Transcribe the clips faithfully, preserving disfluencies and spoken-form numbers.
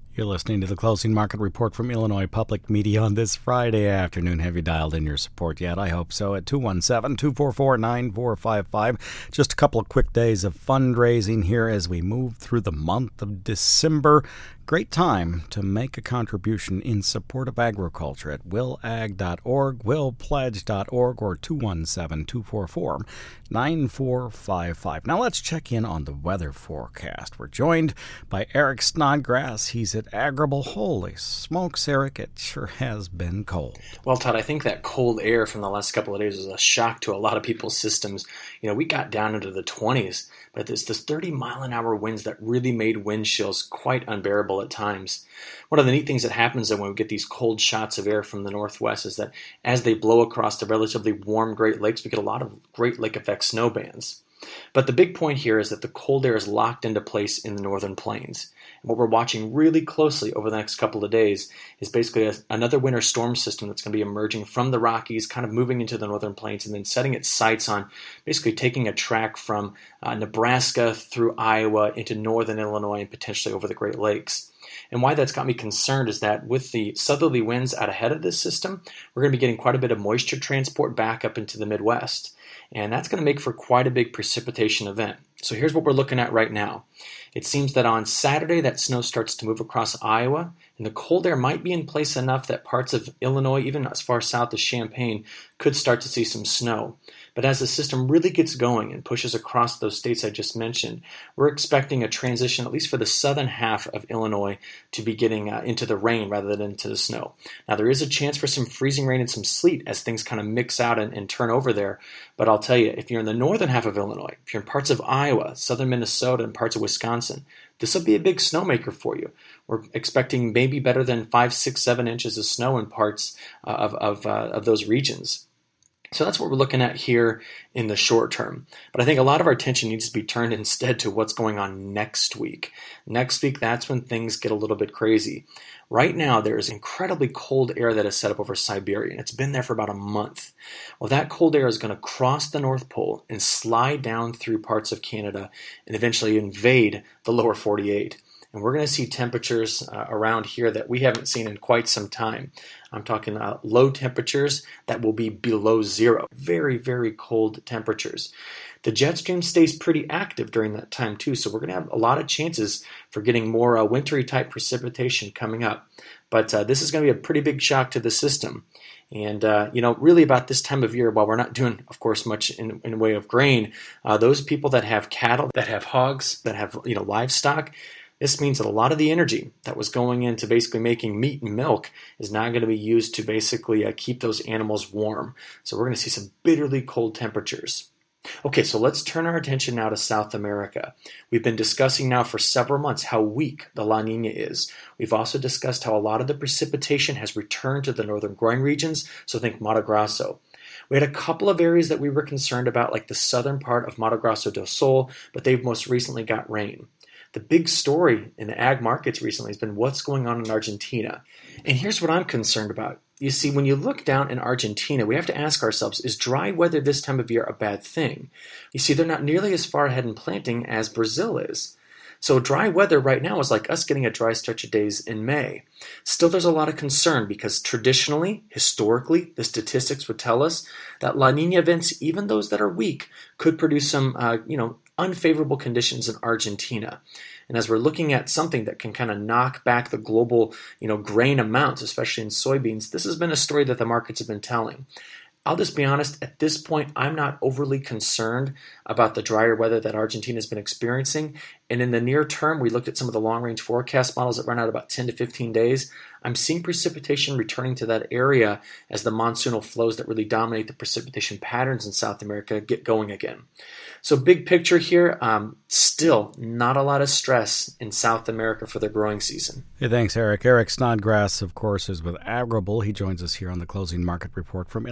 You're listening to the Closing Market Report from Illinois Public Media on this Friday afternoon. Have you dialed in your support yet? I hope so at two one seven, two four four, nine four five five. Just a couple of quick days of fundraising here as we move through the month of December. Great time to make a contribution in support of agriculture at will ag dot org, will pledge dot org, or two one seven, two four four, nine four five five. Now let's check in on the weather forecast. We're joined by Eric Snodgrass. He's at Agrible. Holy smokes, Eric, it sure has been cold. Well, Todd, I think that cold air from the last couple of days was a shock to a lot of people's systems. You know, we got down into the twenties, but there's this thirty mile an hour winds that really made wind chills quite unbearable at times. One of the neat things that happens then when we get these cold shots of air from the northwest is that as they blow across the relatively warm Great Lakes, we get a lot of Great Lake effect snow bands. But the big point here is that the cold air is locked into place in the northern plains. And what we're watching really closely over the next couple of days is basically a, another winter storm system that's going to be emerging from the Rockies, kind of moving into the northern plains, and then setting its sights on basically taking a track from uh, Nebraska through Iowa into northern Illinois and potentially over the Great Lakes. And why that's got me concerned is that with the southerly winds out ahead of this system, we're going to be getting quite a bit of moisture transport back up into the Midwest. And that's going to make for quite a big precipitation event. So here's what we're looking at right now. It seems that on Saturday that snow starts to move across Iowa, and the cold air might be in place enough that parts of Illinois, even as far south as Champaign, could start to see some snow. But as the system really gets going and pushes across those states I just mentioned, we're expecting a transition, at least for the southern half of Illinois, to be getting uh, into the rain rather than into the snow. Now, there is a chance for some freezing rain and some sleet as things kind of mix out and, and turn over there. But I'll tell you, if you're in the northern half of Illinois, if you're in parts of Iowa, southern Minnesota, and parts of Wisconsin, this will be a big snowmaker for you. We're expecting maybe better than five, six, seven inches of snow in parts uh, of, of, uh, of those regions. So that's what we're looking at here in the short term. But I think a lot of our attention needs to be turned instead to what's going on next week. Next week, that's when things get a little bit crazy. Right now, there is incredibly cold air that is set up over Siberia, and it's been there for about a month. Well, that cold air is going to cross the North Pole and slide down through parts of Canada and eventually invade the lower forty-eight. And we're going to see temperatures uh, around here that we haven't seen in quite some time. I'm talking uh, low temperatures that will be below zero. Very, very cold temperatures. The jet stream stays pretty active during that time too, so we're going to have a lot of chances for getting more uh, wintry type precipitation coming up. But uh, this is going to be a pretty big shock to the system. And, uh, you know, really about this time of year, while we're not doing, of course, much in, in the way of grain, uh, those people that have cattle, that have hogs, that have, you know, livestock, this means that a lot of the energy that was going into basically making meat and milk is now going to be used to basically uh, keep those animals warm. So we're going to see some bitterly cold temperatures. Okay, so let's turn our attention now to South America. We've been discussing now for several months how weak the La Nina is. We've also discussed how a lot of the precipitation has returned to the northern growing regions, so think Mato Grosso. We had a couple of areas that we were concerned about, like the southern part of Mato Grosso do Sul, but they've most recently got rain. The big story in the ag markets recently has been what's going on in Argentina. And here's what I'm concerned about. You see, when you look down in Argentina, we have to ask ourselves, is dry weather this time of year a bad thing? You see, they're not nearly as far ahead in planting as Brazil is. So dry weather right now is like us getting a dry stretch of days in May. Still, there's a lot of concern because traditionally, historically, the statistics would tell us that La Nina events, even those that are weak, could produce some, uh, you know, unfavorable conditions in Argentina. And as we're looking at something that can kind of knock back the global, you know, grain amounts, especially in soybeans, this has been a story that the markets have been telling. I'll just be honest, at this point, I'm not overly concerned about the drier weather that Argentina has been experiencing. And in the near term, we looked at some of the long-range forecast models that run out about ten to fifteen days. I'm seeing precipitation returning to that area as the monsoonal flows that really dominate the precipitation patterns in South America get going again. So big picture here, um, still not a lot of stress in South America for the growing season. Hey, thanks, Eric. Eric Snodgrass, of course, is with Agrible. He joins us here on the Closing Market Report from Illinois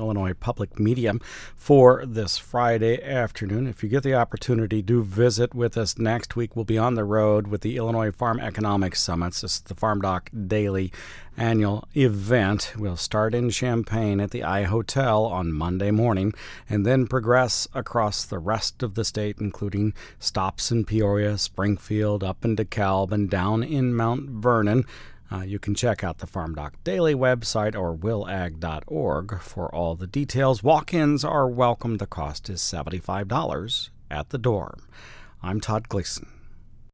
Public Media for this Friday afternoon. If you get the opportunity, do visit with us next week. We'll be on the road with the Illinois Farm Economics Summits. This is the Farm Doc Daily annual event. We'll start in Champaign at the I Hotel on Monday morning and then progress across the rest of the state, including stops in Peoria, Springfield, up in DeKalb, and down in Mount Vernon. Uh, you can check out the Farm Doc Daily website or will ag dot org for all the details. Walk-ins are welcome. The cost is seventy-five dollars at the door. I'm Todd Gleason.